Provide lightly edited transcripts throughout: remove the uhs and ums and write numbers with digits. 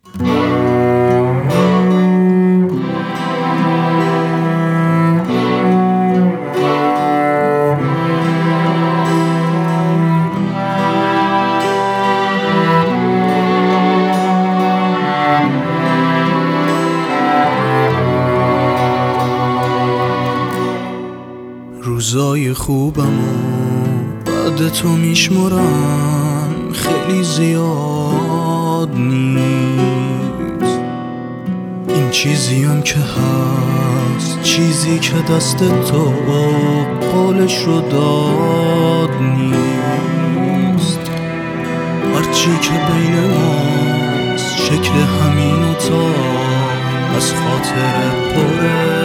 روزای خوبم و بعد تو میشمرم، خیلی زیاد نیست. این چیزیم که هست، چیزی که دست تو قولش رو داد نیست. هرچی که بین ماست شکل همین اتاق از خاطر پره.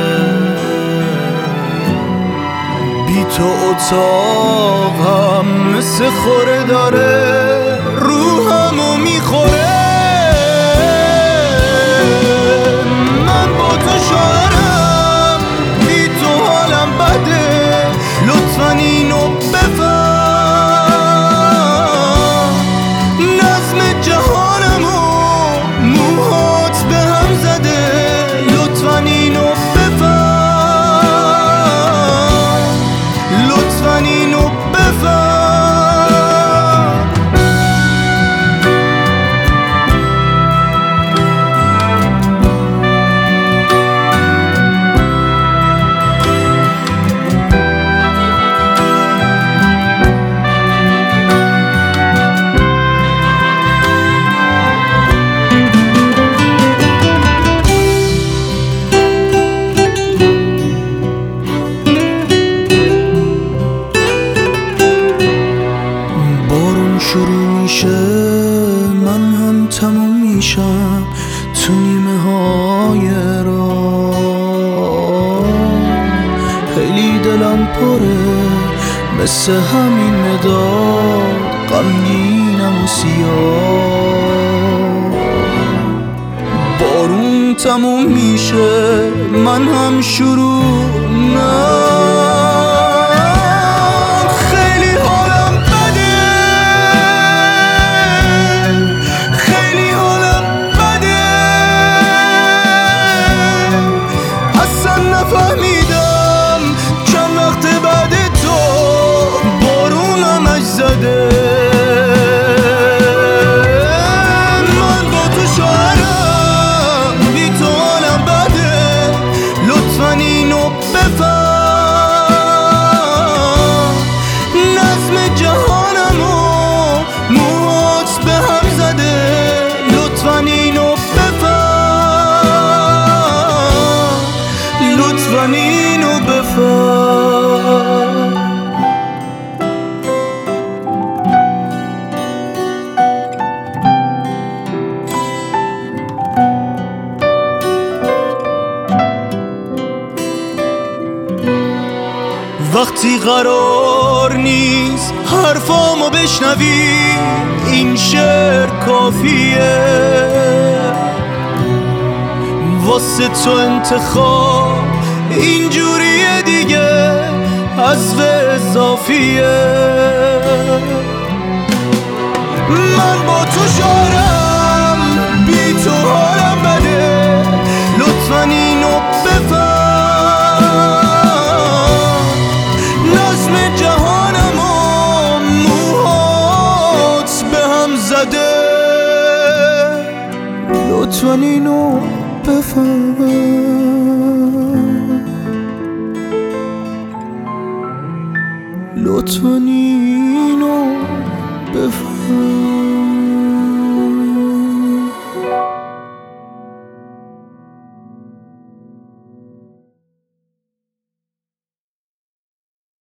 بی تو اتاقم مثل خوره داره، روحمو میخوره. من با تو شاعرم، بی تو حالم بده، لطفاً اینو بفهم. نظم جهانمو موهات به هم زده، لطفاً اینو بفهم. اینو بفهم. شروع میشه من هم تموم میشم تو نیمه های راه. خیلی دلم پره مثل همین مداد، غمگینم و سیاه. بارون تموم میشه من هم شروع نفهمیدم چند وقت بعد تو بارونم زده. من با تو شاعرم، بی تو حالم بده، لطفاً اینو بفهم. نظم جهانمو موهات به هم زده، لطفاً اینو بفهم. لطفاً اینو بفهم. وقتی قرار نیست حرفامو بشنوی، این شعر کافیه. واسه تو انتخاب اینجوریه دیگه، حذف اضافیه. من با تو شاعرم، بی تو حالم بده، لطفاً اینو بفهم. نظم جهانمو موهات به هم زده، لطفاً اینو بفهم.